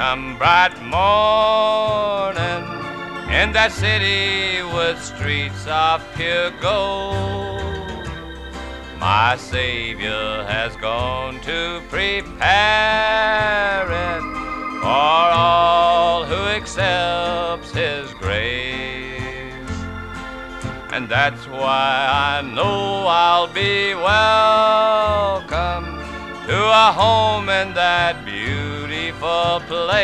Come bright morning in that city with streets of pure gold, my Savior has gone to prepare it for all who accepts His grace. And that's why I know I'll be welcome to a home in that beautiful place.